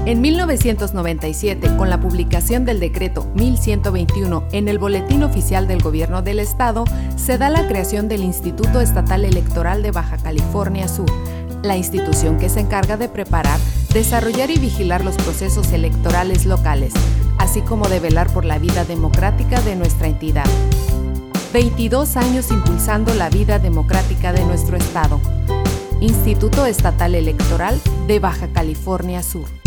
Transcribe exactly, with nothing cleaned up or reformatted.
En mil novecientos noventa y siete, con la publicación del decreto mil ciento veintiuno en el Boletín Oficial del Gobierno del Estado, se da la creación del Instituto Estatal Electoral de Baja California Sur, la institución que se encarga de preparar, desarrollar y vigilar los procesos electorales locales, así como de velar por la vida democrática de nuestra entidad. veintidós años impulsando la vida democrática de nuestro Estado. Instituto Estatal Electoral de Baja California Sur.